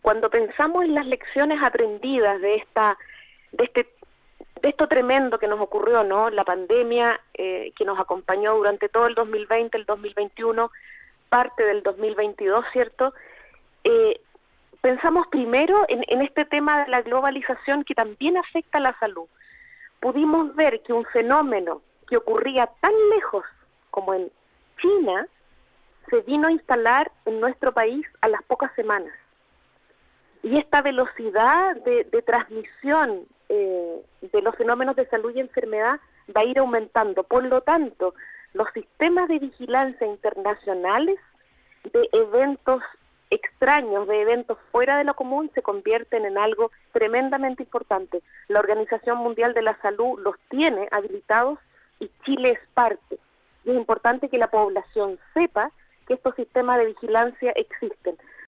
cuando pensamos en las lecciones aprendidas de esto tremendo que nos ocurrió, ¿no? La pandemia que nos acompañó durante todo el 2020, el 2021, parte del 2022, ¿cierto? Pensamos primero en este tema de la globalización que también afecta a la salud. Pudimos ver que un fenómeno que ocurría tan lejos como en China se vino a instalar en nuestro país a las pocas semanas. Y esta velocidad de transmisión de los fenómenos de salud y enfermedad va a ir aumentando. Por lo tanto, los sistemas de vigilancia internacionales de eventos extraños, de eventos fuera de lo común, se convierten en algo tremendamente importante. La Organización Mundial de la Salud los tiene habilitados y Chile es parte. Y es importante que la población sepa que estos sistemas de vigilancia existen.